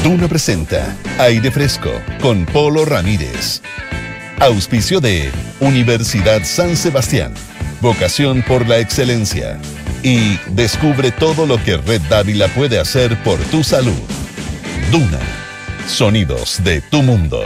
Duna presenta Aire Fresco con Polo Ramírez. Auspicio de Universidad San Sebastián. Vocación por la excelencia. Y descubre todo lo que Red Dávila puede hacer por tu salud. Duna. Sonidos de tu mundo.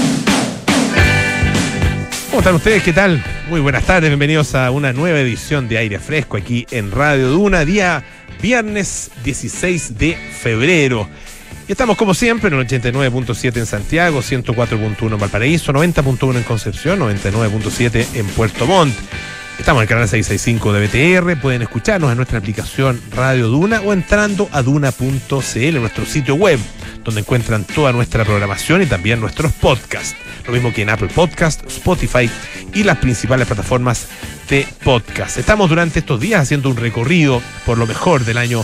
¿Cómo están ustedes? ¿Qué tal? Muy buenas tardes, bienvenidos a una nueva edición de Aire Fresco aquí en Radio Duna, día viernes 16 de febrero. Y estamos como siempre en el 89.7 en Santiago, 104.1 en Valparaíso, 90.1 en Concepción, 99.7 en Puerto Montt. Estamos en el canal 665 de BTR, pueden escucharnos en nuestra aplicación Radio Duna o entrando a duna.cl, nuestro sitio web, donde encuentran toda nuestra programación y también nuestros podcasts. Lo mismo que en Apple Podcast, Spotify y las principales plataformas de podcast. Estamos durante estos días haciendo un recorrido por lo mejor del año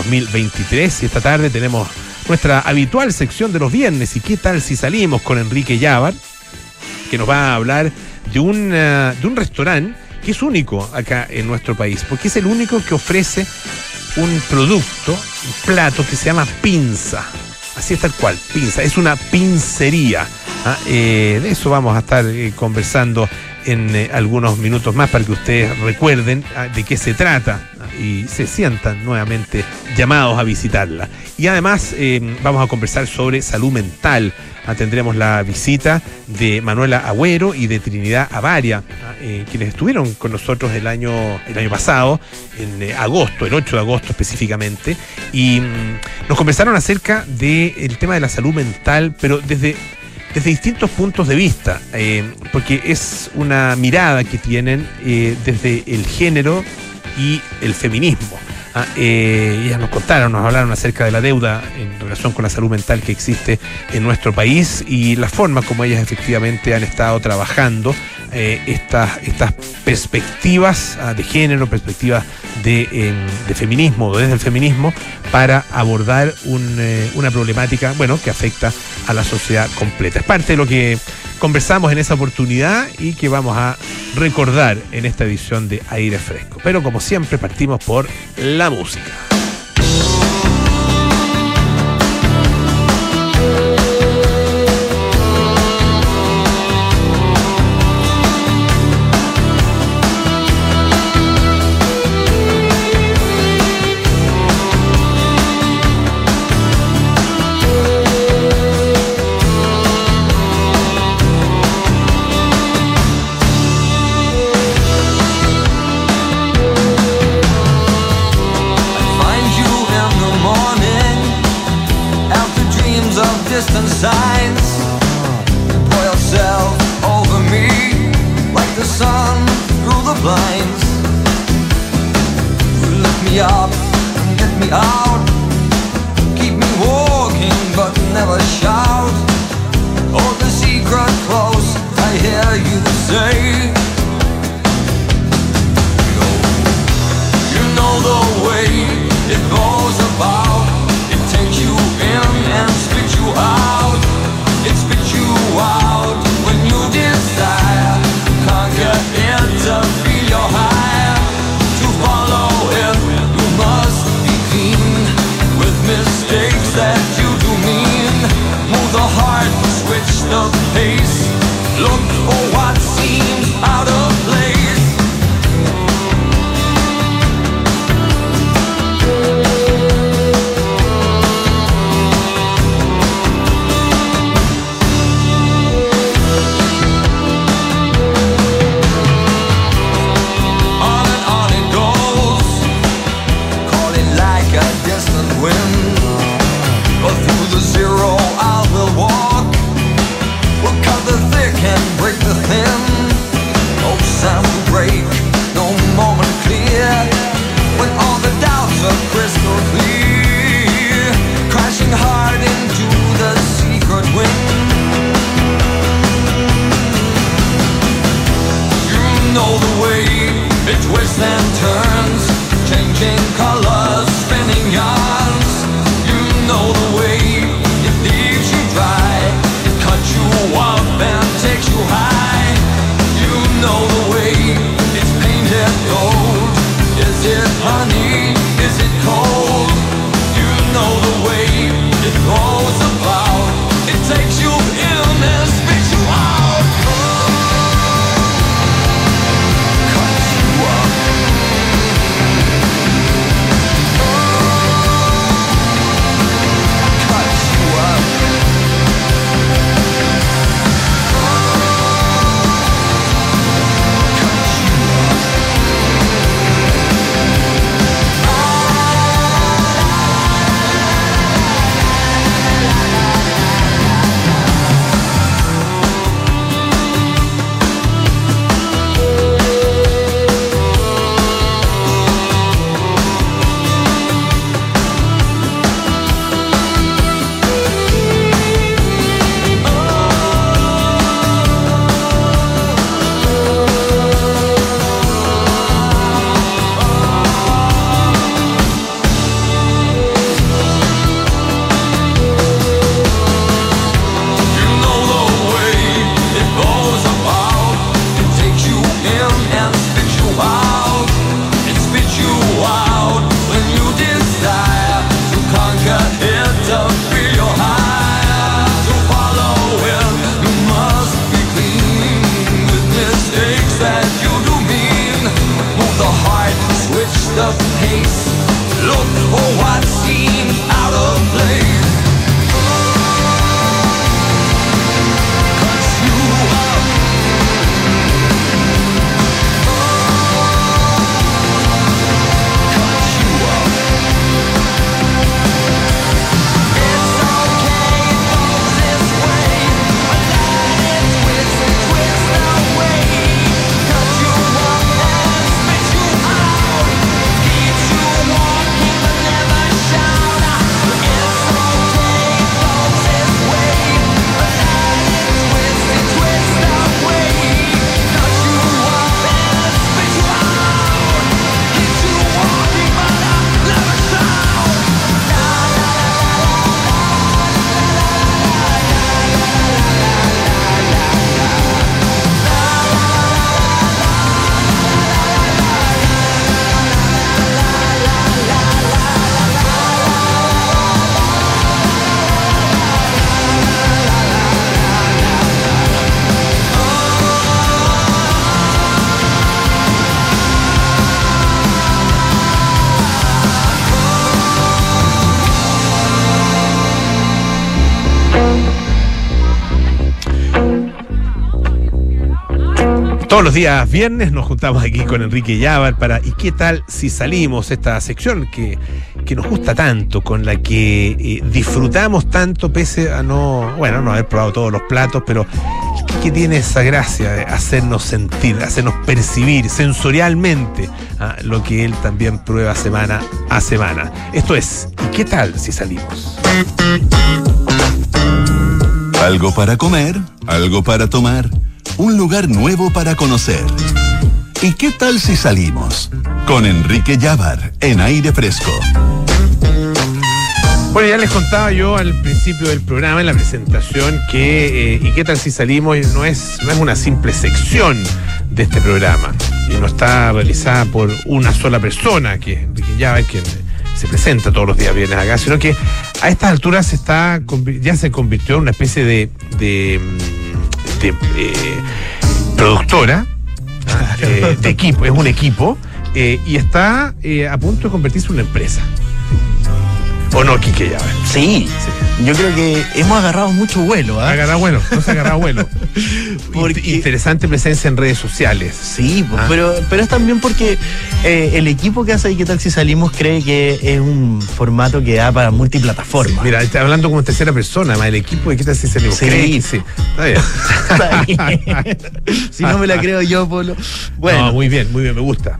2023 y esta tarde tenemos nuestra habitual sección de los viernes. ¿Y qué tal si salimos con Enrique Llávar, que nos va a hablar de un restaurante que es único acá en nuestro país, porque es el único que ofrece un producto, un plato que se llama pinza. Así es, tal cual, pinza. Es una pincería. De eso vamos a estar conversando en algunos minutos más para que ustedes recuerden de qué se trata y se sientan nuevamente llamados a visitarla. Y además vamos a conversar sobre salud mental. Tendremos la visita de Manuela Agüero y de Trinidad Avaria, quienes estuvieron con nosotros el año pasado, en agosto, el 8 de agosto específicamente, y nos conversaron acerca del tema de la salud mental, pero desde distintos puntos de vista, porque es una mirada que tienen desde el género y el feminismo. Ellas nos hablaron acerca de la deuda en relación con la salud mental que existe en nuestro país y la forma como ellas efectivamente han estado trabajando estas perspectivas de género, perspectivas de feminismo, desde el feminismo, para abordar una problemática, que afecta a la sociedad completa. Es parte de lo que conversamos en esa oportunidad y que vamos a recordar en esta edición de Aire Fresco. Pero como siempre partimos por la música. and turns, changing colors, spinning yarns. Todos los días viernes nos juntamos aquí con Enrique Llávar para ¿y qué tal si salimos? Esta sección que nos gusta tanto, con la que disfrutamos tanto pese a no haber probado todos los platos, pero que tiene esa gracia de hacernos sentir, hacernos percibir sensorialmente lo que él también prueba semana a semana. Esto es ¿y qué tal si salimos? Algo para comer, algo para tomar, un lugar nuevo para conocer. ¿Y qué tal si salimos? Con Enrique Llávar en Aire Fresco. Bueno, ya les contaba yo al principio del programa, en la presentación, que ¿y qué tal si salimos? No es una simple sección de este programa, y no está realizada por una sola persona, que es Enrique Llávar, quien se presenta todos los días viernes acá, sino que a estas alturas ya se convirtió en una especie de productora, de equipo, es un equipo, y está a punto de convertirse en una empresa. ¿O no, Quique Llávar? Sí, yo creo que hemos agarrado mucho vuelo. No se ha agarrado vuelo. Interesante presencia en redes sociales. Sí, pero es también porque el equipo que hace ¿y qué tal si salimos? Cree que es un formato que da para multiplataforma. Mira, está hablando como en tercera persona, más el equipo de ¿qué tal si salimos? Sí, sí. Está bien. Si no me la creo yo, Polo. Bueno. No, muy bien, me gusta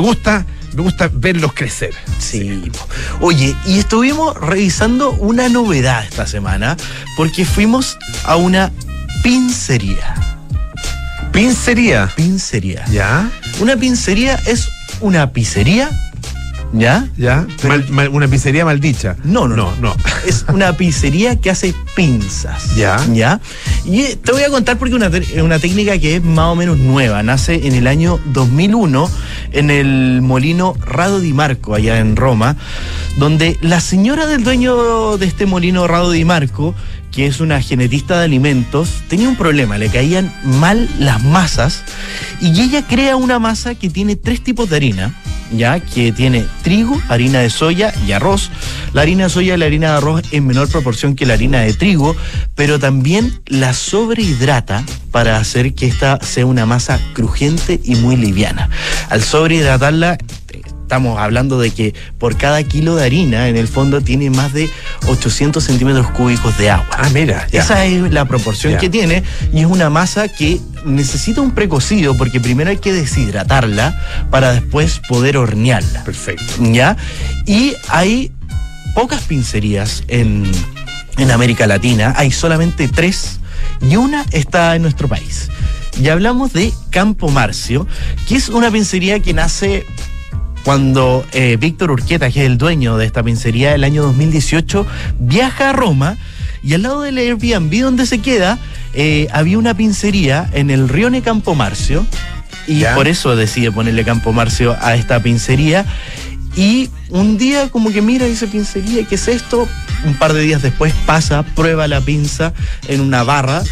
verlos crecer. Sí. Oye, y estuvimos revisando una novedad esta semana, porque fuimos a una pincería. ¿Pincería? Pincería. ¿Ya? Una pincería es una pizzería, ¿ya? ¿Ya? ¿Una pizzería maldicha? No. Es una pizzería que hace pinzas. ¿Ya? Y te voy a contar porque es una técnica que es más o menos nueva. Nace en el año 2001 en el molino Rado Di Marco, allá en Roma, donde la señora del dueño de este molino Rado Di Marco, que es una genetista de alimentos, tenía un problema, le caían mal las masas, y ella crea una masa que tiene 3 tipos de harina, ya que tiene trigo, harina de soya y arroz. La harina de soya y la harina de arroz en menor proporción que la harina de trigo, pero también la sobrehidrata para hacer que esta sea una masa crujiente y muy liviana. Al sobrehidratarla, estamos hablando de que por cada kilo de harina, en el fondo, tiene más de 800 centímetros cúbicos de agua. Mira. Ya. Esa es la proporción que tiene, y es una masa que necesita un precocido, porque primero hay que deshidratarla para después poder hornearla. Perfecto. ¿Ya? Y hay pocas pincerías en América Latina, hay solamente 3, y una está en nuestro país. Y hablamos de Campo Marcio, que es una pincería que nace cuando Víctor Urqueta, que es el dueño de esta pincería, el año 2018 viaja a Roma, y al lado del Airbnb donde se queda había una pincería en el Rione Campo Marcio, y por eso decide ponerle Campo Marcio a esta pincería. Y un día como que mira, dice pincería, ¿qué es esto? Un par de días después prueba la pinza en una barra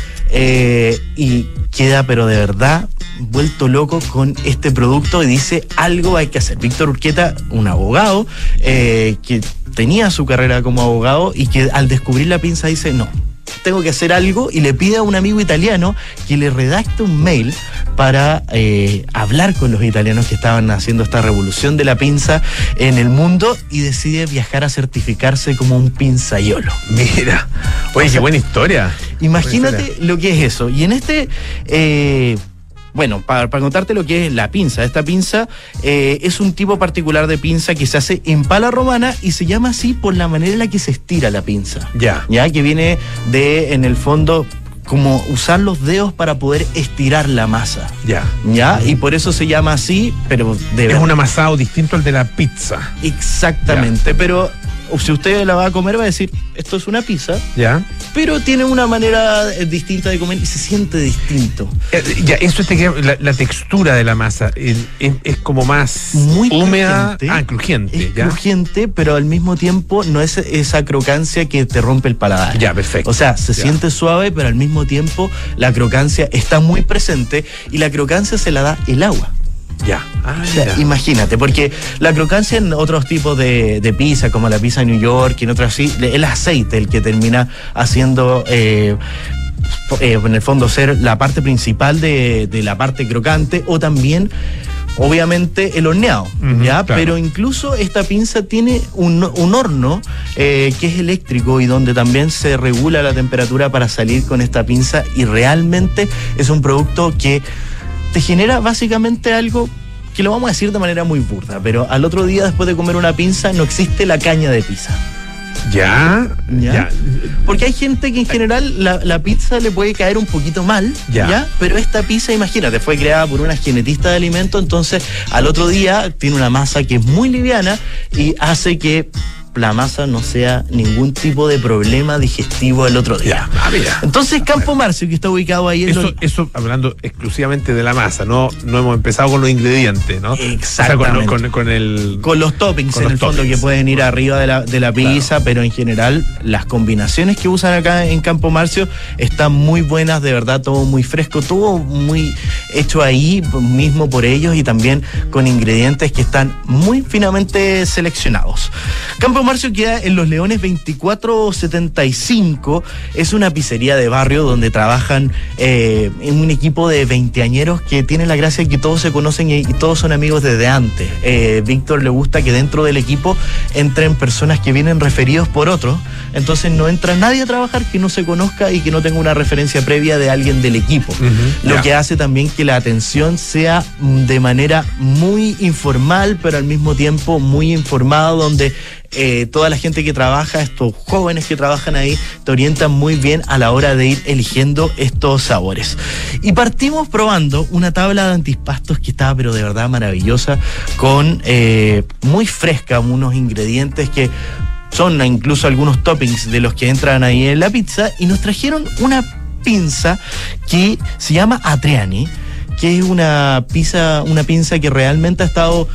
y queda, pero de verdad, vuelto loco con este producto, y dice, algo hay que hacer. Víctor Urqueta, un abogado que tenía su carrera como abogado, y que al descubrir la pinza dice, no, tengo que hacer algo, y le pide a un amigo italiano que le redacte un mail para hablar con los italianos que estaban haciendo esta revolución de la pinza en el mundo, y decide viajar a certificarse como un pinzaiolo. Mira, oye, qué buena historia. Imagínate lo que es eso. Y en este... bueno, para contarte lo que es la pinza. Esta pinza es un tipo particular de pinza que se hace en pala romana, y se llama así por la manera en la que se estira la pinza. Ya, que viene de, en el fondo, como usar los dedos para poder estirar la masa. Ya. Y por eso se llama así, pero es un amasado distinto al de la pizza. Exactamente, pero si usted la va a comer va a decir, esto es una pizza, pero tiene una manera distinta de comer y se siente distinto. Eso la textura de la masa es como más muy húmeda, crujiente. Es crujiente, pero al mismo tiempo no es esa crocancia que te rompe el paladar. Ya, perfecto. O sea, se siente suave, pero al mismo tiempo la crocancia está muy presente, y la crocancia se la da el agua. O sea, imagínate, porque la crocancia en otros tipos de pizza, como la pizza New York y en otras así, el aceite el que termina haciendo en el fondo ser la parte principal de la parte crocante, o también obviamente el horneado, ¿ya? Claro. Pero incluso esta pinza tiene un horno que es eléctrico y donde también se regula la temperatura para salir con esta pinza, y realmente es un producto que te genera básicamente algo que lo vamos a decir de manera muy burda, pero al otro día después de comer una pinza no existe la caña de pizza. Ya. Porque hay gente que en general la pizza le puede caer un poquito mal, Ya. Pero esta pizza, imagínate, fue creada por una genetista de alimentos, entonces al otro día tiene una masa que es muy liviana y hace que la masa no sea ningún tipo de problema digestivo el otro día. Mira. Entonces Campo Marcio, que está ubicado ahí en Eso hablando exclusivamente de la masa, no hemos empezado con los ingredientes, ¿no? Exactamente. O sea, con los toppings con en los el fondo toppings. que pueden ir arriba de la pizza, Claro. pero en general las combinaciones que usan acá en Campo Marcio están muy buenas, de verdad, todo muy fresco, todo muy hecho ahí mismo por ellos, y también con ingredientes que están muy finamente seleccionados. Campo Marcio queda en Los Leones 2475, es una pizzería de barrio donde trabajan en un equipo de veinteañeros que tiene la gracia de que todos se conocen y todos son amigos desde antes. Víctor le gusta que dentro del equipo entren personas que vienen referidos por otros, entonces no entra nadie a trabajar que no se conozca y que no tenga una referencia previa de alguien del equipo. Lo que hace también que la atención sea de manera muy informal, pero al mismo tiempo muy informada, donde toda la gente que trabaja, estos jóvenes que trabajan ahí, te orientan muy bien a la hora de ir eligiendo estos sabores. Y partimos probando una tabla de antipastos que estaba pero de verdad maravillosa, con muy fresca, unos ingredientes que son incluso algunos toppings de los que entran ahí en la pizza, y nos trajeron una pinza que se llama Atriani, que es una pinza que realmente ha estado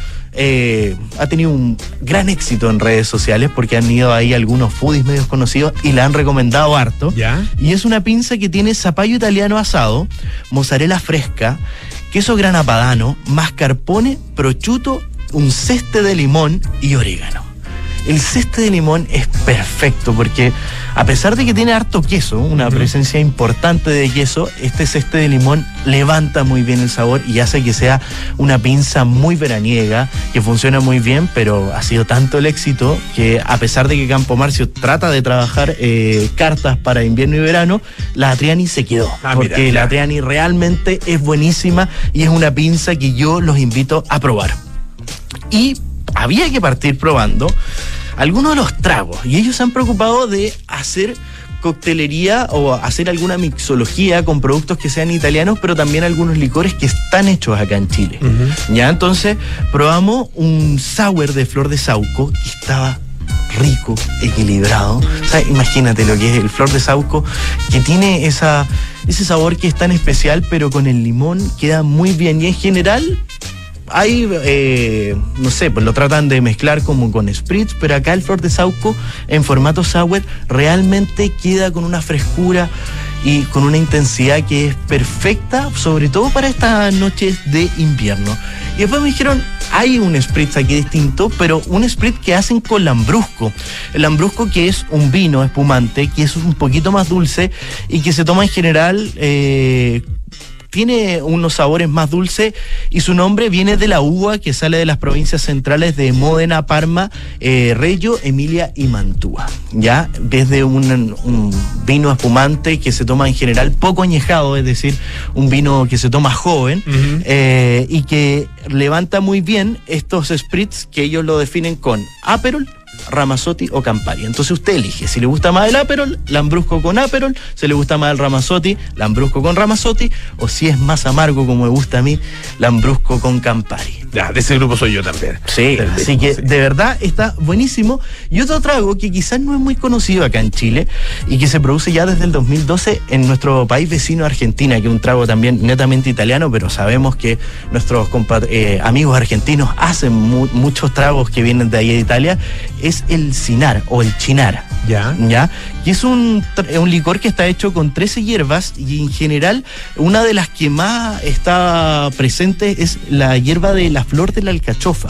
ha tenido un gran éxito en redes sociales, porque han ido ahí algunos foodies medios conocidos y la han recomendado harto. ¿Ya? Y es una pinza que tiene zapallo italiano asado, mozzarella fresca, queso grana padano, mascarpone, prosciutto, un ceste de limón y orégano. El ceste de limón es perfecto porque, a pesar de que tiene harto queso, una presencia importante de queso, este ceste de limón levanta muy bien el sabor y hace que sea una pinza muy veraniega, que funciona muy bien, pero ha sido tanto el éxito que, a pesar de que Campo Marcio trata de trabajar cartas para invierno y verano, la Atriani se quedó. Porque mira, la Atriani realmente es buenísima y es una pinza que yo los invito a probar. Y había que partir probando algunos de los tragos, y ellos se han preocupado de hacer coctelería o hacer alguna mixología con productos que sean italianos, pero también algunos licores que están hechos acá en Chile. Ya, entonces probamos un sour de flor de saúco que estaba rico, equilibrado. O sea, imagínate lo que es el flor de saúco, que tiene ese sabor que es tan especial, pero con el limón queda muy bien. Y en general hay, no sé, pues lo tratan de mezclar como con spritz, pero acá el flor de saúco en formato sour realmente queda con una frescura y con una intensidad que es perfecta, sobre todo para estas noches de invierno. Y después me dijeron, hay un spritz aquí distinto, pero un spritz que hacen con lambrusco. El lambrusco, que es un vino espumante, que es un poquito más dulce y que se toma en general tiene unos sabores más dulces, y su nombre viene de la uva que sale de las provincias centrales de Módena, Parma, Reggio, Emilia y Mantua. Ya, desde un vino espumante que se toma en general poco añejado, es decir, un vino que se toma joven, y que levanta muy bien estos spritz, que ellos lo definen con Aperol, Ramazzotti o Campari. Entonces usted elige, si le gusta más el Aperol, lambrusco con Aperol; si le gusta más el Ramazzotti, lambrusco con Ramazzotti; o si es más amargo como me gusta a mí, lambrusco con Campari. Ya, de ese grupo soy yo también. Sí, así que de verdad está buenísimo. Y otro trago que quizás no es muy conocido acá en Chile y que se produce ya desde el 2012 en nuestro país vecino Argentina, que es un trago también netamente italiano, pero sabemos que nuestros amigos argentinos hacen muchos tragos que vienen de ahí de Italia, es el Cynar o el Cynar. ¿Ya? Que es un licor que está hecho con 13 hierbas, y en general una de las que más está presente es la hierba de la flor de la alcachofa.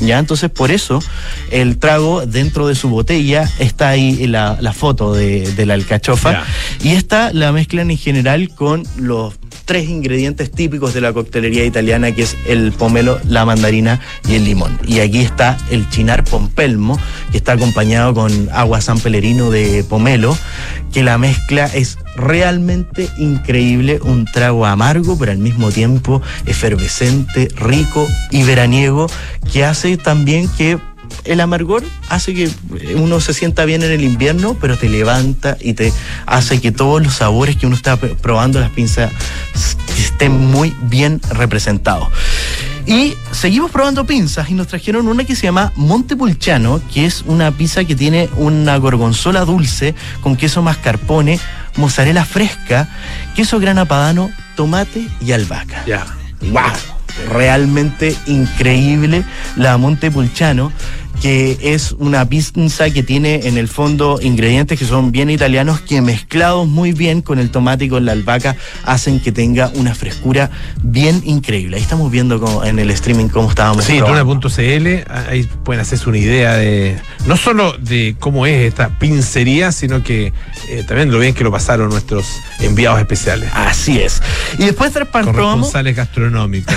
¿ya? Entonces, por eso, el trago dentro de su botella está ahí la foto de la alcachofa. Ya. Y esta la mezclan en general con los 3 ingredientes típicos de la coctelería italiana, que es el pomelo, la mandarina y el limón. Y aquí está el Cynar Pompelmo, que está acompañado con agua San Pellegrino de pomelo, que la mezcla es realmente increíble, un trago amargo, pero al mismo tiempo efervescente, rico y veraniego, que hace también que el amargor hace que uno se sienta bien en el invierno, pero te levanta y te hace que todos los sabores que uno está probando las pinzas estén muy bien representados. Y seguimos probando pinzas y nos trajeron una que se llama Montepulciano, que es una pizza que tiene una gorgonzola dulce con queso mascarpone, mozzarella fresca, queso grana padano, tomate y albahaca. Ya. ¡Wow! Realmente increíble la Montepulciano, que es una pizza que tiene en el fondo ingredientes que son bien italianos, que mezclados muy bien con el tomate y con la albahaca hacen que tenga una frescura bien increíble. Ahí estamos viendo en el streaming cómo estábamos. Sí, probando. Duna.cl, ahí pueden hacerse una idea de no solo de cómo es esta pincería, sino que también lo bien que lo pasaron nuestros enviados especiales. Así es. Y después probamos Corresponsales gastronómicos.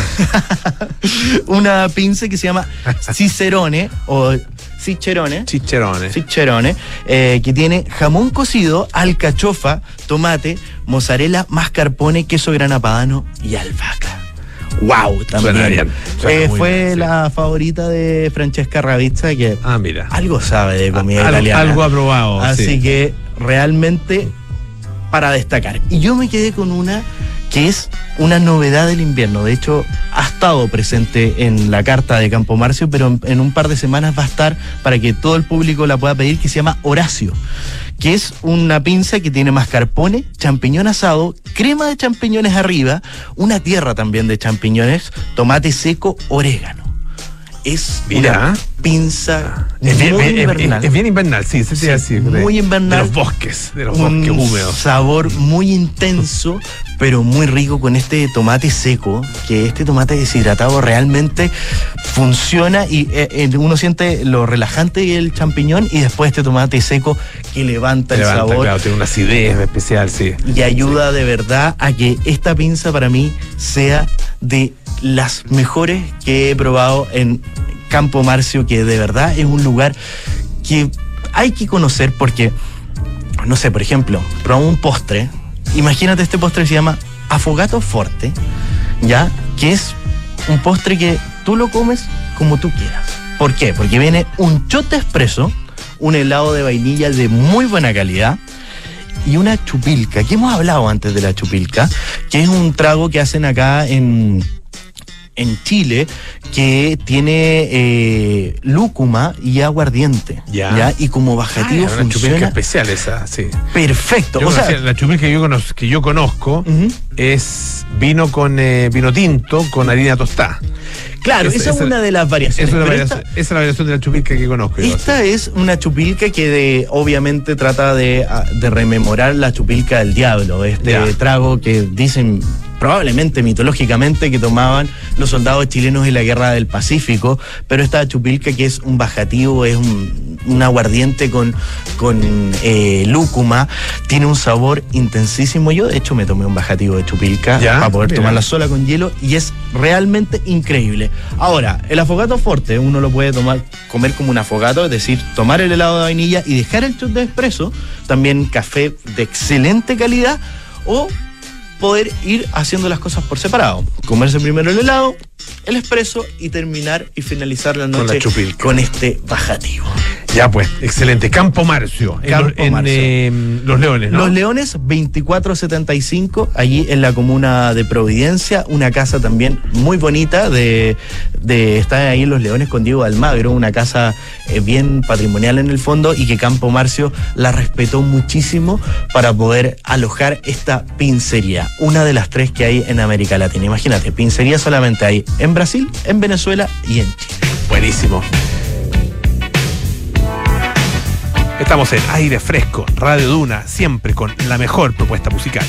una pinza que se llama Cicerone o Ciccherone. Chicharrones. Que tiene jamón cocido, alcachofa, tomate, mozzarella, mascarpone, queso grana padano y albahaca. ¡Wow! También. Suena bien. Suena muy fue bien, sí. la favorita de Francesca Ravizza, que Mira. algo sabe de comida italiana. Algo aprobado. Así sí. que realmente para destacar. Y yo me quedé con una que es una novedad del invierno. De hecho, ha estado presente en la carta de Campo Marcio, pero en un par de semanas va a estar para que todo el público la pueda pedir, que se llama Horacio, que es una pinza que tiene mascarpone, champiñón asado, crema de champiñones arriba, una tierra también de champiñones, tomate seco, orégano. Es Mira. una pinza Es bien, muy bien- invernal. es bien invernal, sí, sí, así. muy invernal. De los bosques Un húmedos. sabor muy intenso, pero muy rico con este tomate seco, que este tomate deshidratado realmente funciona y uno siente lo relajante del champiñón y después este tomate seco que levanta el sabor. Claro, tiene una acidez especial, sí. Y ayuda de verdad a que esta pinza para mí sea de las mejores que he probado en Campo Marcio, que de verdad es un lugar que hay que conocer porque, no sé, por ejemplo, probamos un postre. Imagínate, este postre se llama Affogato Forte, ¿ya? Que es un postre que tú lo comes como tú quieras. ¿Por qué? Porque viene un shot de espresso, un helado de vainilla de muy buena calidad y una chupilca, que hemos hablado antes de la chupilca, que es un trago que hacen acá en Chile, que tiene lúcuma y aguardiente. Ya. Y como bajativo Una chupilca funciona especial esa, sí. perfecto. Yo O sea, la chupilca que yo conozco Ujú. es vino con vino tinto con harina tostada. claro, esa es una de las variaciones. Esa es la pero variación, esa es la variación de la chupilca que conozco. yo, esta sí. es una chupilca que obviamente trata de rememorar la chupilca del diablo, este Ya. trago que dicen probablemente mitológicamente que tomaban los soldados chilenos en la guerra del Pacífico, pero esta chupilca, que es un bajativo, es un aguardiente con lúcuma, tiene un sabor intensísimo. Yo de hecho me tomé un bajativo de chupilca Ya, para poder mira. tomarla sola con hielo y es realmente increíble. Ahora, el Affogato Forte uno lo puede comer como un affogato, es decir, tomar el helado de vainilla y dejar el shot de espresso, también café de excelente calidad, o poder ir haciendo las cosas por separado. Comerse primero el helado, el espresso y terminar y finalizar la Con la noche chupilca. con este bajativo. Ya pues, excelente. Campo Marcio. Campo Marcio. Los Leones, ¿no? Los Leones 2475, allí en la comuna de Providencia, una casa también muy bonita está ahí en Los Leones con Diego Almagro, una casa bien patrimonial en el fondo, y que Campo Marcio la respetó muchísimo para poder alojar esta pincería, una de las 3 que hay en América Latina. Imagínate, pincería solamente hay en Brasil, en Venezuela y en Chile. Buenísimo. Estamos en Aire Fresco, Radio Duna, siempre con la mejor propuesta musical.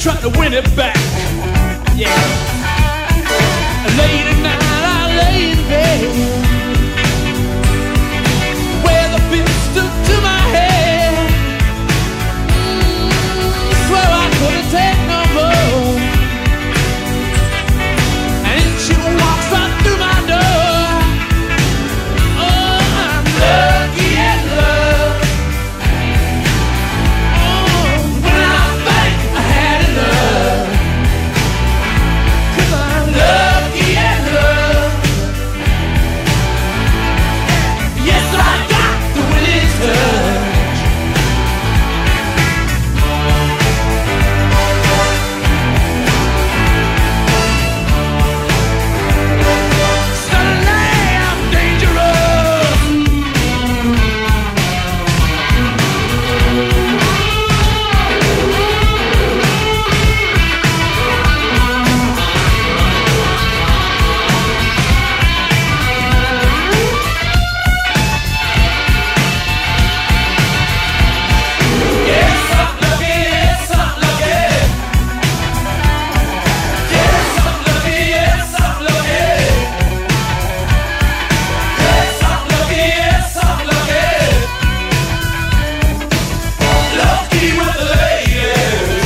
try to win it back. Yeah. Late at night I lay in bed, where the pin stuck to my head. Swear I couldn't take no more. And then she walks right through my door. Oh, I'm lucky in love. Oh, when I think I had enough. 'Cause I'm lucky in love. Yes, I got the winning touch. Suddenly I'm dangerous. Yes, I'm lucky. Yes, I'm lucky. Yes, I'm lucky. Yes, I'm lucky. Yes, I'm lucky. Yes, I'm lucky. Lucky with the ladies.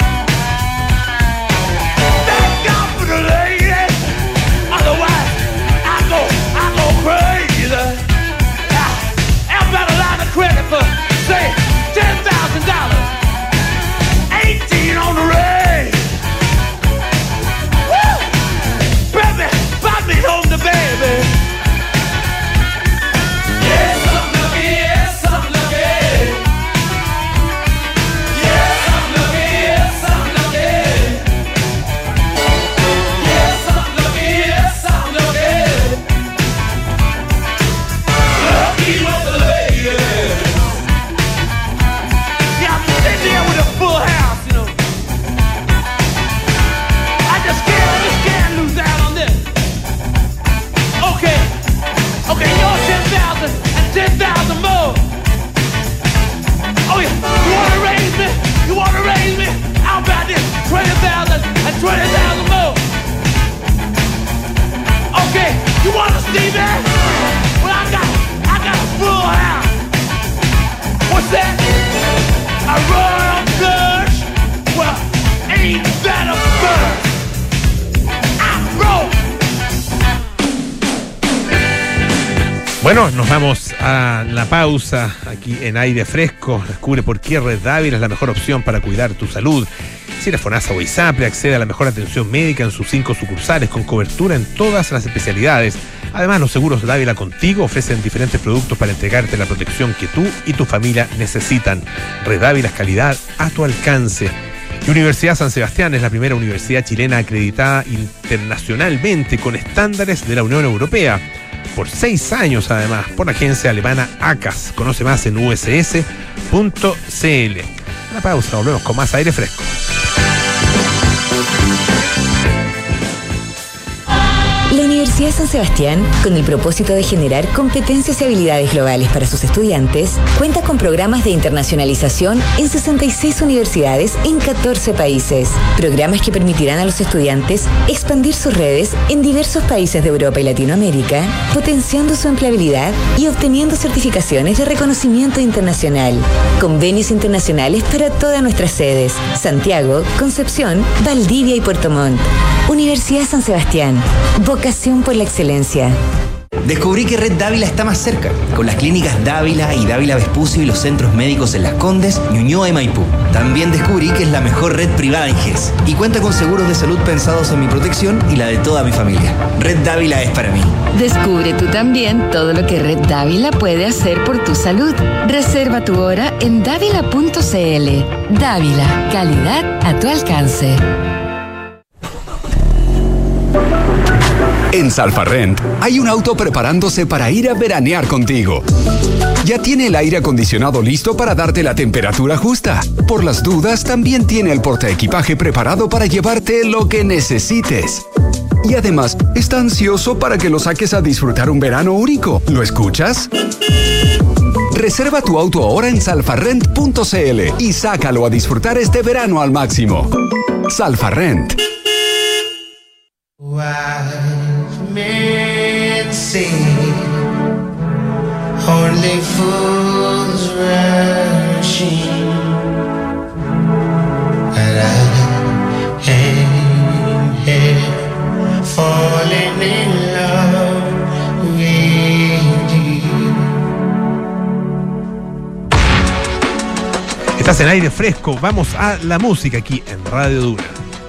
Thank God for the ladies. Otherwise, I go crazy. I've got a lot of credit for, say, $10,000. 18 on the raise. Woo! Baby, pop me home to baby. Yes, I'm lucky. Yes, I'm lucky. Yes, I'm lucky. Yes, I'm lucky. Yes, I'm lucky. Yes, I'm lucky. Lucky with the ladies. Yeah, I'm sitting there with a full house, you know. I just can't lose out on this. Okay, you're 10,000 and 10,000 more. Oh yeah, you wanna raise me? You wanna raise me? How about this? 20,000 and 20,000 more. Okay, you wanna see that? Well, I got a full house. What's that? A royal flush? Well, ain't that a first? I'm broke. Bueno, nos vamos a la pausa aquí en Aire Fresco. Descubre por qué Red Dávila es la mejor opción para cuidar tu salud. Si eres FONASA o ISAPRE, accede a la mejor atención médica en sus 5 sucursales con cobertura en todas las especialidades. Además, los seguros Dávila Contigo ofrecen diferentes productos para entregarte la protección que tú y tu familia necesitan. Red Dávila es calidad a tu alcance. Y Universidad San Sebastián es la primera universidad chilena acreditada internacionalmente con estándares de la Unión Europea. Por 6 años, además, por la agencia alemana ACAS. Conoce más en uss.cl. Una pausa, volvemos con más Aire Fresco. La Universidad San Sebastián, con el propósito de generar competencias y habilidades globales para sus estudiantes, cuenta con programas de internacionalización en 66 universidades en 14 países. Programas que permitirán a los estudiantes expandir sus redes en diversos países de Europa y Latinoamérica, potenciando su empleabilidad y obteniendo certificaciones de reconocimiento internacional. Convenios internacionales para todas nuestras sedes: Santiago, Concepción, Valdivia y Puerto Montt. Universidad San Sebastián. Vocación por la excelencia. Descubrí que Red Dávila está más cerca, con las clínicas Dávila y Dávila Vespucio y los centros médicos en Las Condes, Ñuñoa y Maipú. También descubrí que es la mejor red privada en GES y cuenta con seguros de salud pensados en mi protección y la de toda mi familia. Red Dávila es para mí. Descubre tú también todo lo que Red Dávila puede hacer por tu salud. Reserva tu hora en dávila.cl. Dávila, calidad a tu alcance. En Salfarrent hay un auto preparándose para ir a veranear contigo. Ya tiene el aire acondicionado listo para darte la temperatura justa. Por las dudas, también tiene el portaequipaje preparado para llevarte lo que necesites. Y además, está ansioso para que lo saques a disfrutar un verano único. ¿Lo escuchas? Reserva tu auto ahora en salfarrent.cl y sácalo a disfrutar este verano al máximo. Salfarrent. Wise men say only fools rushing, and I am here falling in love with you. Estás en Aire Fresco, vamos a la música aquí en Radio Duna.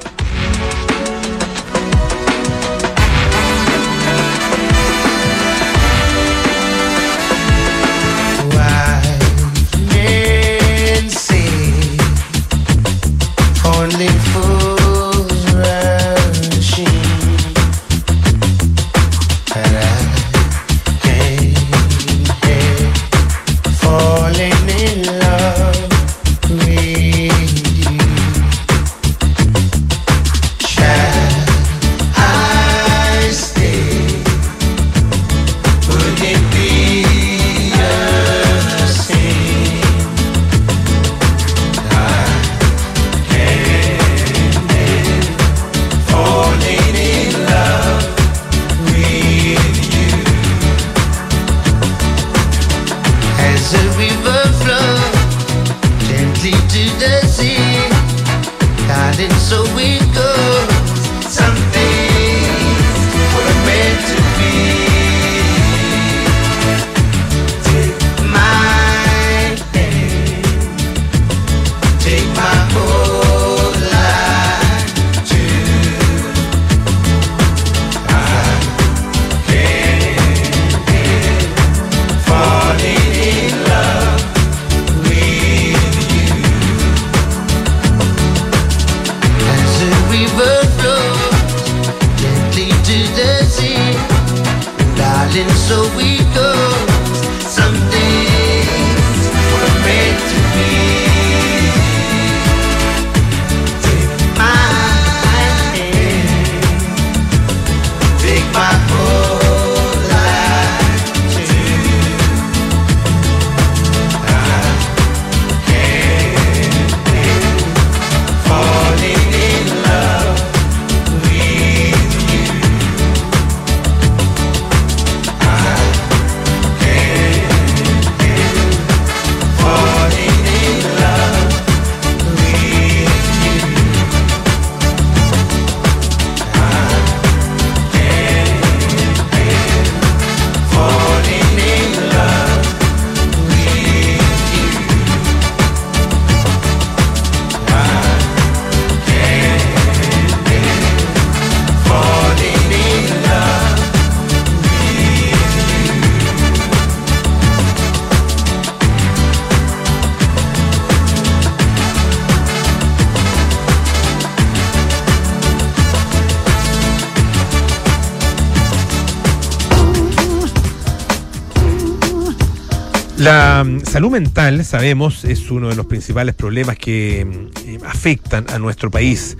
La salud mental, sabemos, es uno de los principales problemas que afectan a nuestro país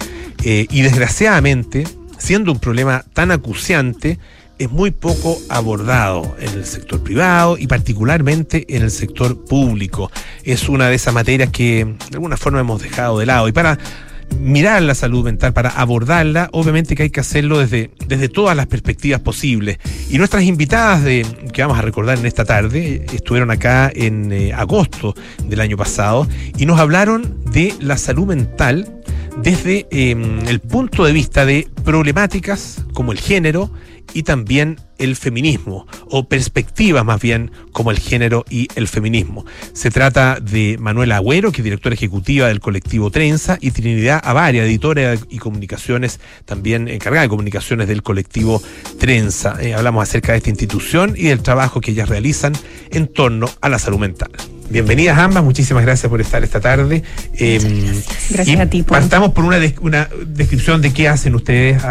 y desgraciadamente, siendo un problema tan acuciante, es muy poco abordado en el sector privado y particularmente en el sector público. Es una de esas materias que de alguna forma hemos dejado de lado, y para mirar la salud mental, para abordarla, obviamente que hay que hacerlo desde todas las perspectivas posibles. Y nuestras invitadas que vamos a recordar en esta tarde estuvieron acá en agosto del año pasado y nos hablaron de la salud mental desde el punto de vista de problemáticas como el género y también el feminismo, o perspectivas más bien como el género y el feminismo. Se trata de Manuela Agüero, que es directora ejecutiva del colectivo Trenza, y Trinidad Avaria, editora y comunicaciones, también encargada de comunicaciones del colectivo Trenza. Hablamos acerca de esta institución y del trabajo que ellas realizan en torno a la salud mental. Bienvenidas ambas, muchísimas gracias por estar esta tarde. Gracias a ti. Partamos por una descripción de qué hacen ustedes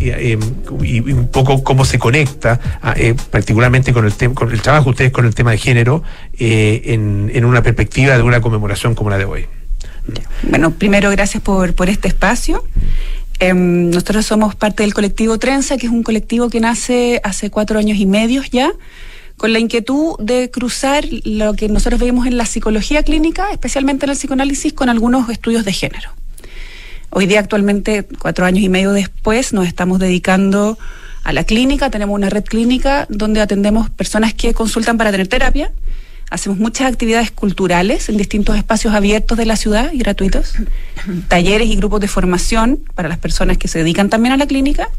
y un poco cómo se conecta particularmente con el trabajo de ustedes con el tema de género en una perspectiva de una conmemoración como la de hoy. Bueno, primero gracias por este espacio. Nosotros somos parte del colectivo Trenza, que es un colectivo que nace hace 4 años y medio ya, con la inquietud de cruzar lo que nosotros vemos en la psicología clínica, especialmente en el psicoanálisis, con algunos estudios de género. Hoy día, actualmente, 4 años y medio después, nos estamos dedicando a la clínica. Tenemos una red clínica donde atendemos personas que consultan para tener terapia. Hacemos muchas actividades culturales en distintos espacios abiertos de la ciudad y gratuitos. Talleres y grupos de formación para las personas que se dedican también a la clínica.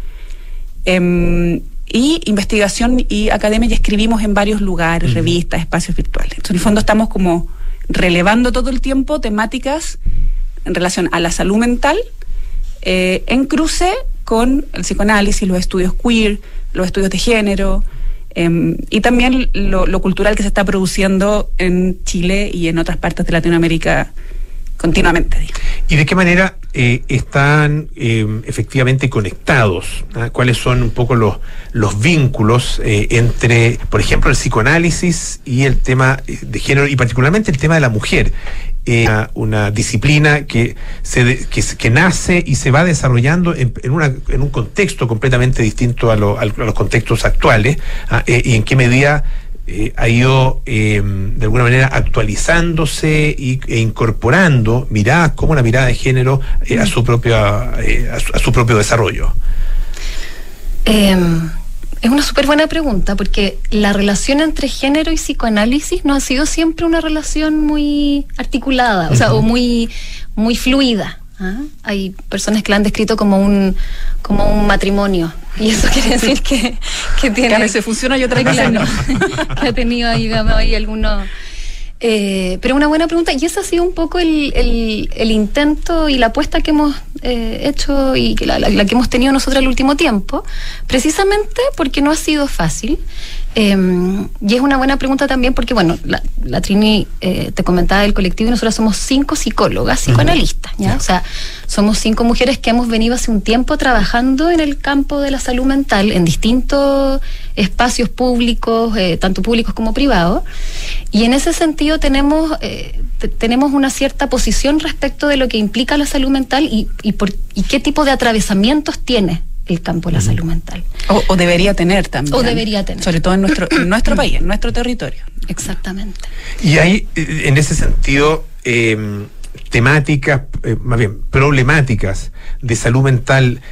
Y investigación y academia, y escribimos en varios lugares, revistas, espacios virtuales. Entonces, en el fondo estamos como relevando todo el tiempo temáticas en relación a la salud mental, en cruce con el psicoanálisis, los estudios queer, los estudios de género, y también lo cultural que se está produciendo en Chile y en otras partes de Latinoamérica continuamente. ¿Y de qué manera están efectivamente conectados? ¿Cuáles son un poco los vínculos entre, por ejemplo, el psicoanálisis y el tema de género, y particularmente el tema de la mujer? Una disciplina que nace y se va desarrollando en un contexto completamente distinto a los contextos actuales, y en qué medida ha ido de alguna manera actualizándose e incorporando miradas como la mirada de género a su propio desarrollo. Es una súper buena pregunta, porque la relación entre género y psicoanálisis no ha sido siempre una relación muy articulada, o sea, o muy fluida. Hay personas que la han descrito como un matrimonio, y eso quiere decir que tiene... Que a veces funciona y otras veces no. Que ha tenido ahí, digamos, algunos... pero una buena pregunta, y ese ha sido un poco el intento y la apuesta que hemos hecho y la que hemos tenido nosotros el último tiempo, precisamente porque no ha sido fácil. Y es una buena pregunta también porque, bueno, la Trini te comentaba del colectivo, y nosotros somos 5 psicólogas psicoanalistas, ¿ya? O sea, somos 5 mujeres que hemos venido hace un tiempo trabajando en el campo de la salud mental en distintos espacios públicos, tanto públicos como privados, y en ese sentido tenemos una cierta posición respecto de lo que implica la salud mental y qué tipo de atravesamientos tiene el campo de la salud mental. O debería tener también. O debería tener. Sobre todo en nuestro país, en nuestro territorio. Exactamente. Y hay, en ese sentido, temáticas, más bien, problemáticas de salud mental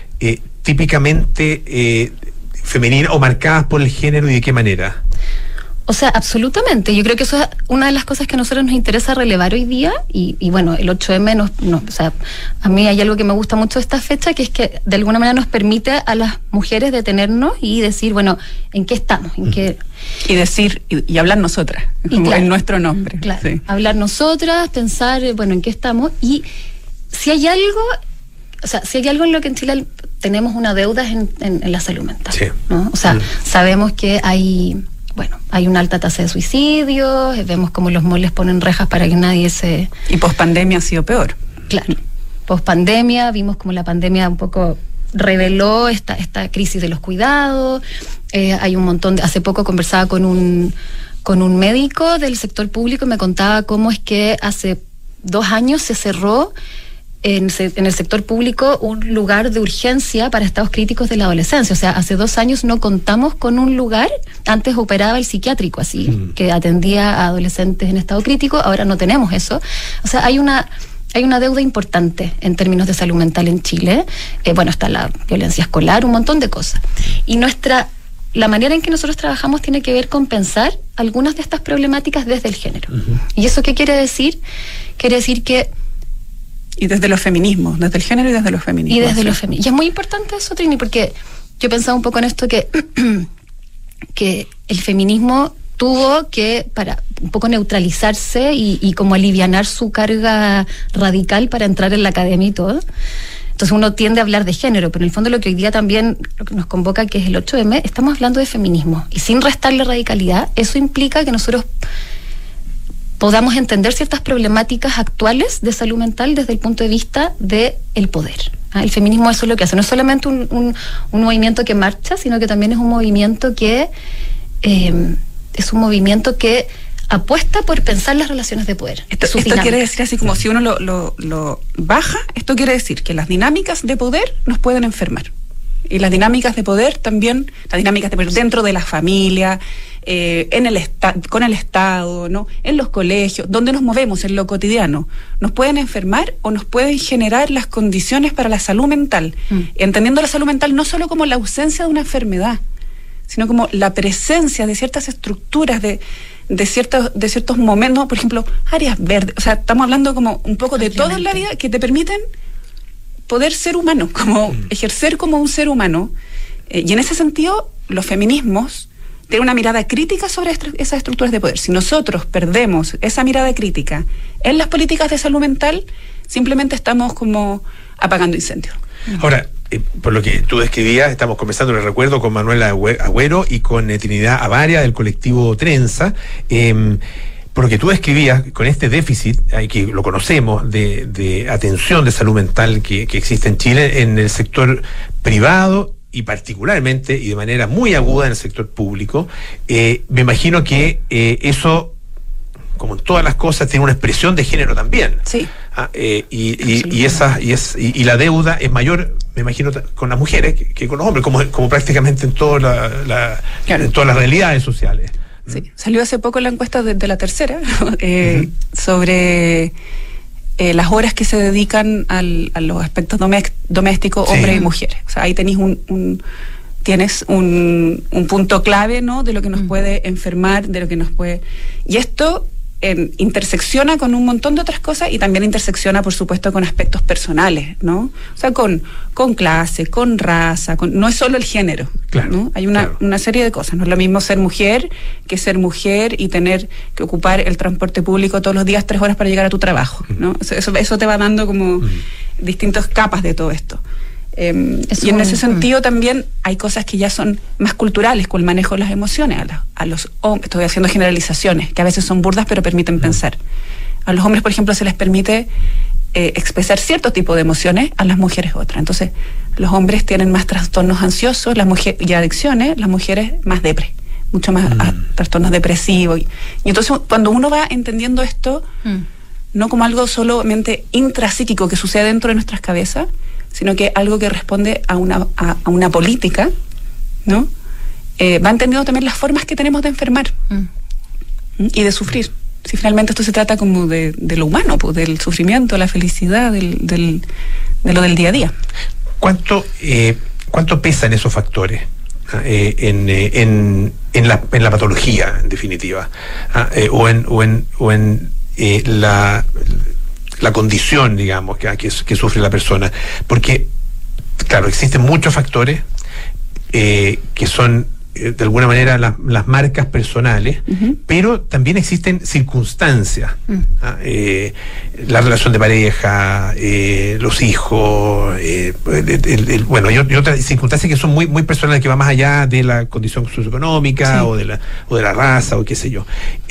típicamente femeninas o marcadas por el género, y de qué manera. O sea, absolutamente. Yo creo que eso es una de las cosas que a nosotros nos interesa relevar hoy día, y bueno, el 8M o sea, a mí hay algo que me gusta mucho de esta fecha, que es que de alguna manera nos permite a las mujeres detenernos y decir, bueno, ¿en qué estamos? Y decir, y hablar nosotras, claro, en nuestro nombre. Claro, sí. Hablar nosotras, pensar, bueno, ¿en qué estamos? Y si hay algo, o sea, si hay algo en lo que en Chile tenemos una deuda es en la salud mental, sí, ¿no? O sea, sabemos que hay una alta tasa de suicidios, vemos como los moles ponen rejas para que nadie se... Y pospandemia ha sido peor. Claro, pospandemia, vimos como la pandemia un poco reveló esta crisis de los cuidados. Hay un montón de... Hace poco conversaba con un médico del sector público y me contaba cómo es que hace 2 años se cerró en el sector público un lugar de urgencia para estados críticos de la adolescencia. O sea, hace 2 años no contamos con un lugar. Antes operaba el psiquiátrico, así, que atendía a adolescentes en estado crítico. Ahora no tenemos eso. O sea, hay una deuda importante en términos de salud mental en Chile. Bueno, está la violencia escolar, un montón de cosas. Y la manera en que nosotros trabajamos tiene que ver con pensar algunas de estas problemáticas desde el género. ¿Y eso qué quiere decir? Quiere decir que... Y desde los feminismos, desde el género y desde los feminismos. Y desde los feminismos. Y es muy importante eso, Trini, porque yo pensaba un poco en esto que el feminismo tuvo que, para un poco neutralizarse y como alivianar su carga radical para entrar en la academia y todo. Entonces uno tiende a hablar de género, pero en el fondo lo que hoy día también lo que nos convoca, que es el 8M, estamos hablando de feminismo. Y sin restarle radicalidad, eso implica que nosotros podamos entender ciertas problemáticas actuales de salud mental desde el punto de vista del poder. El feminismo eso es lo que hace, no es solamente un movimiento que marcha, sino que también es un movimiento que apuesta por pensar las relaciones de poder. Esto quiere decir, así como si uno lo baja, esto quiere decir que las dinámicas de poder nos pueden enfermar. Y las dinámicas de poder también, las dinámicas de poder dentro de la familia, con el Estado, ¿no? En los colegios, donde nos movemos en lo cotidiano, nos pueden enfermar o nos pueden generar las condiciones para la salud mental, entendiendo la salud mental no solo como la ausencia de una enfermedad, sino como la presencia de ciertas estructuras, de ciertos momentos, por ejemplo, áreas verdes. O sea, estamos hablando como un poco de todo en la vida que te permiten poder ser humano, como ejercer como un ser humano. Y en ese sentido, los feminismos tienen una mirada crítica sobre esas estructuras de poder. Si nosotros perdemos esa mirada crítica en las políticas de salud mental, simplemente estamos como apagando incendios. Ahora, por lo que tú describías, estamos conversando, les recuerdo, con Manuela Agüero y con Trinidad Avaria del colectivo Trenza. Por lo que tú describías, con este déficit, que lo conocemos, de atención de salud mental que existe en Chile, en el sector privado y particularmente y de manera muy aguda en el sector público, me imagino que eso, como en todas las cosas, tiene una expresión de género también. Sí. Y la deuda es mayor, me imagino, con las mujeres que con los hombres, como prácticamente en todas en todas las realidades sociales. Sí, salió hace poco la encuesta de la Tercera sobre las horas que se dedican a los aspectos domésticos, hombres y mujeres. O sea, ahí tenéis tienes un punto clave, ¿no?, de lo que nos puede enfermar, de lo que nos puede... Y esto intersecciona con un montón de otras cosas y también intersecciona, por supuesto, con aspectos personales, ¿no? O sea, con clase, con raza, no es solo el género, claro, ¿no? Hay una serie de cosas. No es lo mismo ser mujer y tener que ocupar el transporte público todos los días 3 horas para llegar a tu trabajo, ¿no? Eso te va dando como distintas capas de todo esto. Y en ese sentido también hay cosas que ya son más culturales, con el manejo de las emociones. A los hombres, estoy haciendo generalizaciones, que a veces son burdas pero permiten pensar. A los hombres, por ejemplo, se les permite expresar cierto tipo de emociones, a las mujeres otras. Entonces, los hombres tienen más trastornos ansiosos y adicciones, las mujeres más depre, mucho más trastornos depresivos. Y entonces, cuando uno va entendiendo esto, no como algo solamente intrapsíquico que sucede dentro de nuestras cabezas, sino que algo que responde a una política, ¿no? Va entendiendo también las formas que tenemos de enfermar y de sufrir. Si finalmente esto se trata como de lo humano, pues, del sufrimiento, la felicidad, de lo del día a día. ¿Cuánto pesan esos factores en la patología, en definitiva? O en la condición, digamos, que sufre la persona, porque claro, existen muchos factores que son de alguna manera las marcas personales, pero también existen circunstancias, la relación de pareja, los hijos, y otras circunstancias que son muy, muy personales, que va más allá de la condición socioeconómica, o de la raza, o qué sé yo.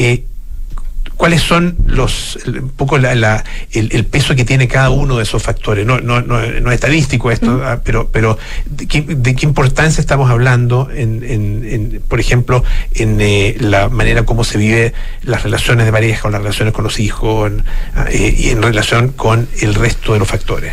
¿Cuáles son un poco el peso que tiene cada uno de esos factores? No es estadístico esto, pero ¿de qué importancia estamos hablando por ejemplo, en la manera como se vive las relaciones de pareja o las relaciones con los hijos, y en relación con el resto de los factores?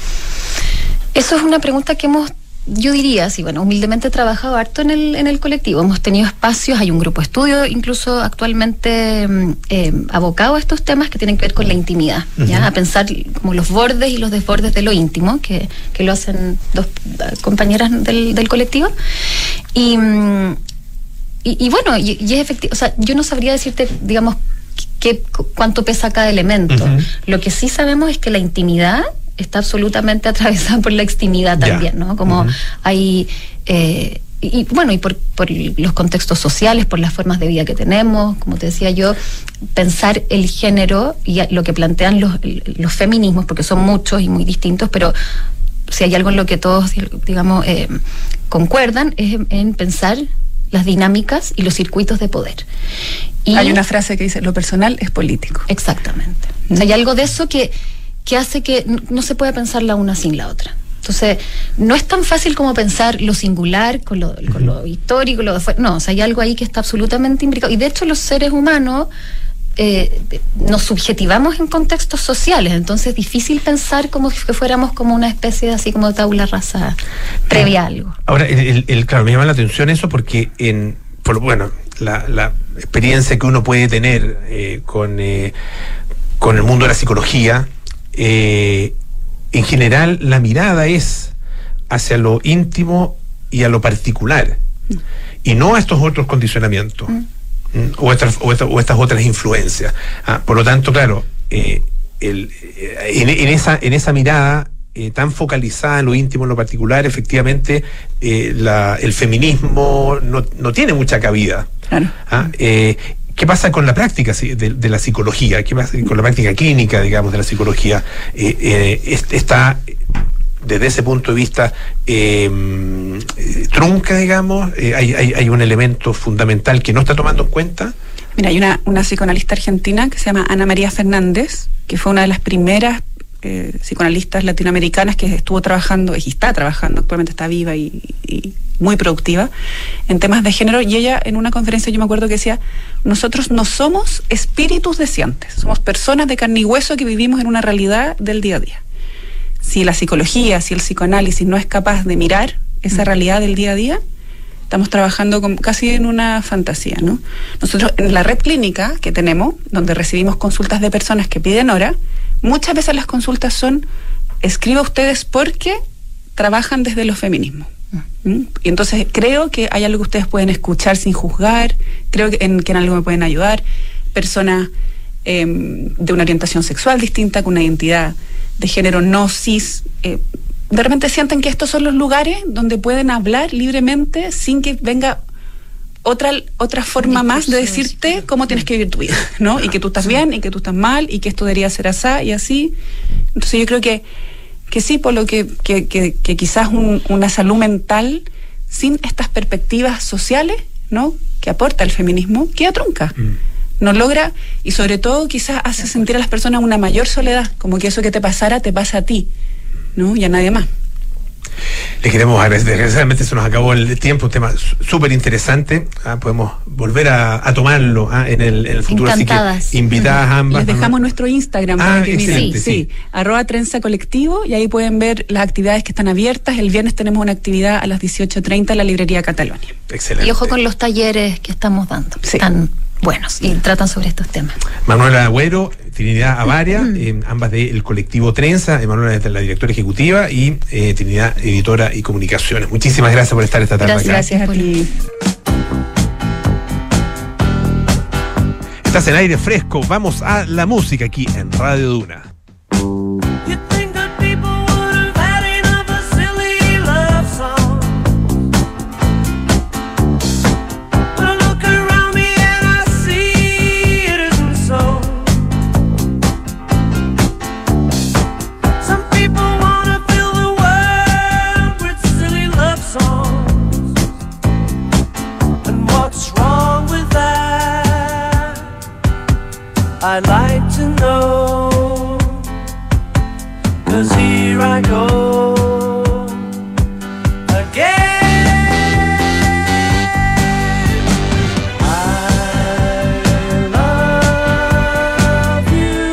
Eso es una pregunta que yo diría, sí, bueno, humildemente he trabajado harto en el colectivo. Hemos tenido espacios, hay un grupo de estudio incluso actualmente abocado a estos temas que tienen que ver con la intimidad, ¿ya? A pensar como los bordes y los desbordes de lo íntimo, que lo hacen 2 compañeras del colectivo. Y bueno, y es efectivo, o sea, yo no sabría decirte, digamos, cuánto pesa cada elemento. Lo que sí sabemos es que la intimidad está absolutamente atravesada por la extimidad también, ¿no? Como hay... y por los contextos sociales, por las formas de vida que tenemos, como te decía yo, pensar el género y lo que plantean los feminismos, porque son muchos y muy distintos, pero si hay algo en lo que todos, digamos, concuerdan, es en pensar las dinámicas y los circuitos de poder. Y hay una frase que dice, lo personal es político. Exactamente. O sea, hay algo de eso que hace que no se pueda pensar la una sin la otra. Entonces, no es tan fácil como pensar lo singular con lo histórico, no, o sea, hay algo ahí que está absolutamente imbricado. Y de hecho, los seres humanos nos subjetivamos en contextos sociales, entonces es difícil pensar como que fuéramos como una especie de así como tabula rasa previa a algo. Ahora, claro, me llama la atención eso porque la experiencia que uno puede tener con el mundo de la psicología, en general la mirada es hacia lo íntimo y a lo particular, y no a estos otros condicionamientos o estas otras influencias. Por lo tanto, claro, en esa mirada tan focalizada en lo íntimo, en lo particular, efectivamente el feminismo no tiene mucha cabida. Claro. ¿Qué pasa con la práctica de la psicología? ¿Qué pasa con la práctica clínica, digamos, de la psicología? Está, desde ese punto de vista, trunca, digamos. Hay un elemento fundamental que no está tomando en cuenta. Mira, hay una psicoanalista argentina que se llama Ana María Fernández, que fue una de las primeras psicoanalistas latinoamericanas que estuvo trabajando, y está trabajando, actualmente está viva y muy productiva en temas de género, y ella en una conferencia, yo me acuerdo que decía: nosotros no somos espíritus deseantes, somos personas de carne y hueso que vivimos en una realidad del día a día. Si la psicología, si el psicoanálisis no es capaz de mirar esa realidad del día a día, estamos trabajando casi en una fantasía, ¿no? Nosotros en la red clínica que tenemos, donde recibimos consultas de personas que piden hora, muchas veces las consultas son: escriba ustedes porque trabajan desde los feminismos. Y entonces creo que hay algo que ustedes pueden escuchar sin juzgar, creo que en algo me pueden ayudar. Personas de una orientación sexual distinta, con una identidad de género no cis, de repente sienten que estos son los lugares donde pueden hablar libremente sin que venga otra forma más de decirte cómo tienes que vivir tu vida, ¿no? Y que tú estás bien, y que tú estás mal, y que esto debería ser así y así. Entonces yo creo que sí, por lo que quizás una salud mental sin estas perspectivas sociales, ¿no?, que aporta el feminismo, queda trunca. No logra, y sobre todo quizás hace sentir a las personas una mayor soledad, como que eso que te pasara te pasa a ti, ¿no?, y a nadie más. Le queremos agradecer, desgraciadamente se nos acabó el tiempo, un tema súper interesante. Podemos volver a tomarlo en el futuro. Encantadas. Así que invitadas ambas. Les dejamos nuestro Instagram para que miren. Sí. @Trenza Colectivo, y ahí pueden ver las actividades que están abiertas. El viernes tenemos una actividad a las 18:30 en la librería Catalonia. Excelente. Y ojo con los talleres que estamos dando. Sí. Están buenos y tratan sobre estos temas. Manuela Agüero, Trinidad Avaria, ambas del colectivo Trenza. Manuela es la directora ejecutiva y Trinidad, editora y comunicaciones. Muchísimas gracias por estar esta tarde acá. Gracias a ti. Estás en Aire Fresco. Vamos a la música aquí en Radio Duna. I'd like to know, 'cause here I go again. I love you.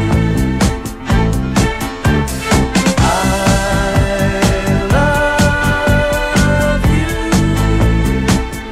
I love you.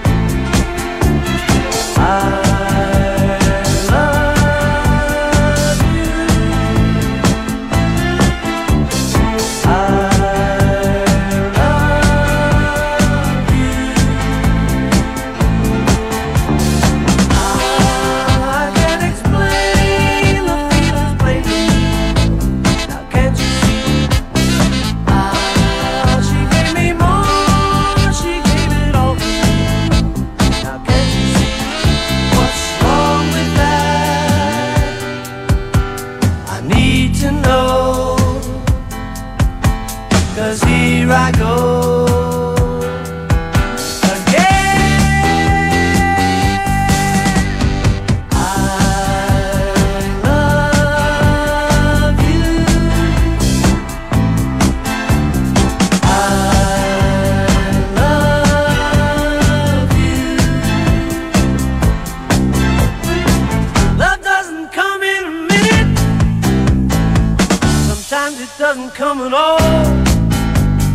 Come at all.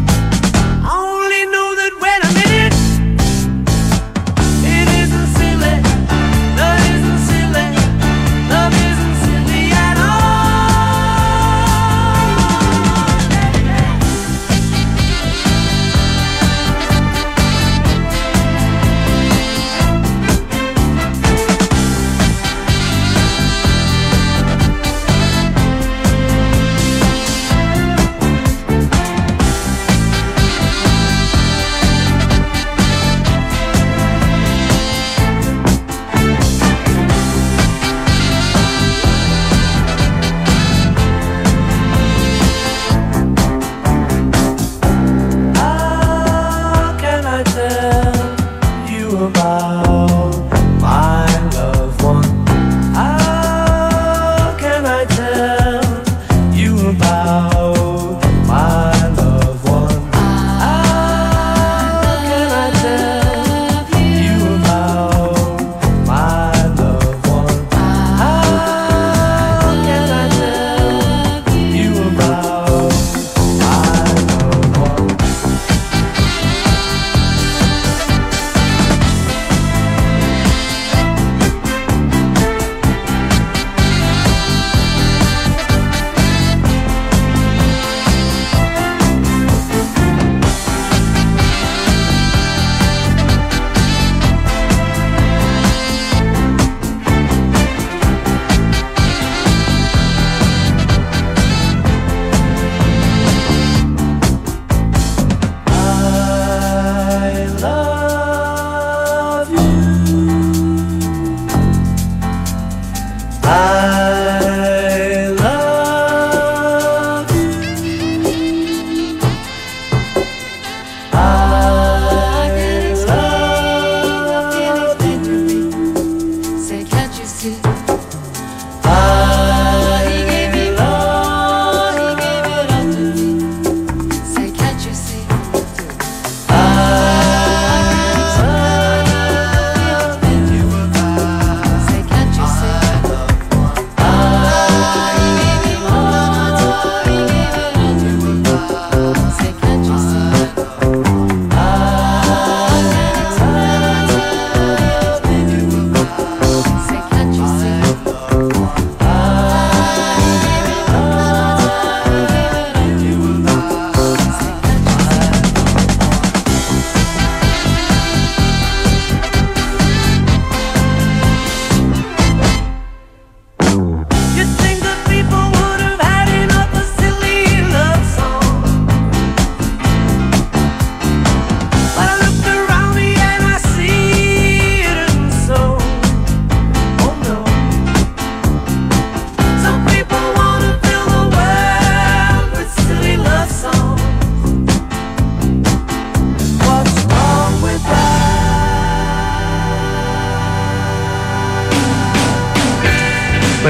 I only know that when I'm in it, it isn't silly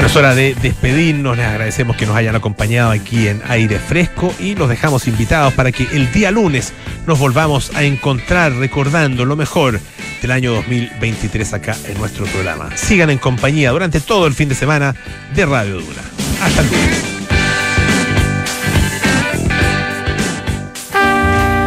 Es hora de despedirnos, les agradecemos que nos hayan acompañado aquí en Aire Fresco y los dejamos invitados para que el día lunes nos volvamos a encontrar recordando lo mejor del año 2023 acá en nuestro programa. Sigan en compañía durante todo el fin de semana de Radio Duna. Hasta el lunes.